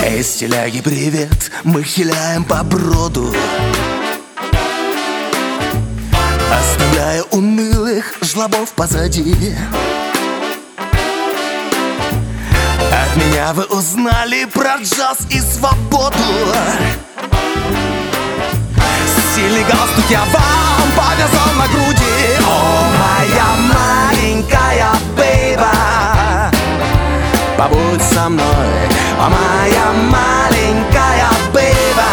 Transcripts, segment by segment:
Эй, стиляги, привет, мы хиляем по броду, оставляя унылых жлобов позади. От меня вы узнали про джаз и свободу. Стильный галстук я вам повязал на груди. О, моя маленькая бейба, побудь со мной, о, моя маленькая бейба.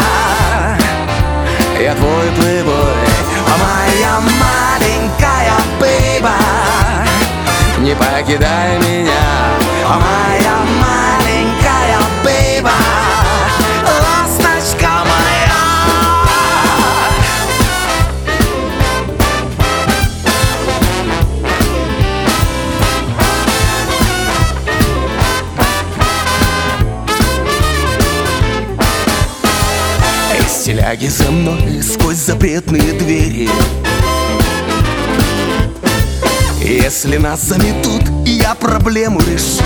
Я твой плейбой, о, моя маленькая бейба. Не покидай меня, о, моя маленькая бейба. Ласточка моя. Эй, стиляги, за мной сквозь запретные двери. Если нас заметут, я проблему решу.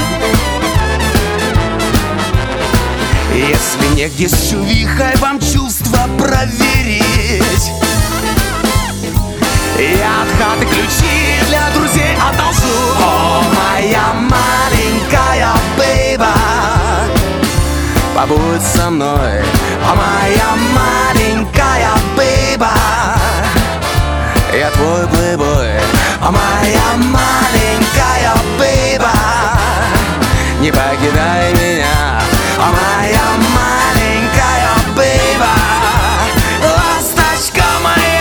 Если негде с чувихой вам чувства проверить, я от хаты ключи для друзей одолжу. О, моя маленькая бейба, побудь со мной, о, моя маленькая бейба. Я твой плейбой, о, моя маленькая бейба. Не покидай меня, о, моя маленькая бейба. Ласточка моя.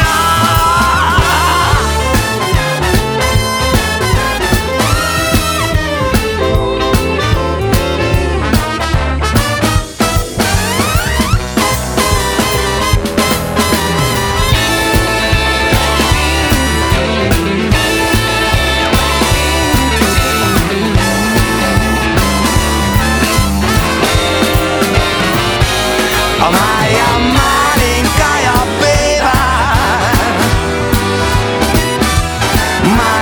Моя маленькая бейба,